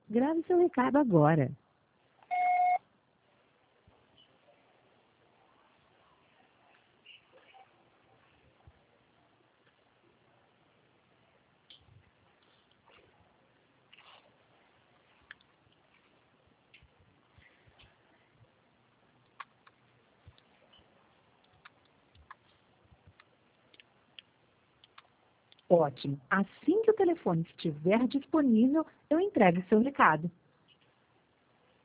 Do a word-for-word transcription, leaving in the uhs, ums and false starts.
Grave seu recado agora. Ótimo. Assim que o telefone estiver disponível, eu entrego seu recado.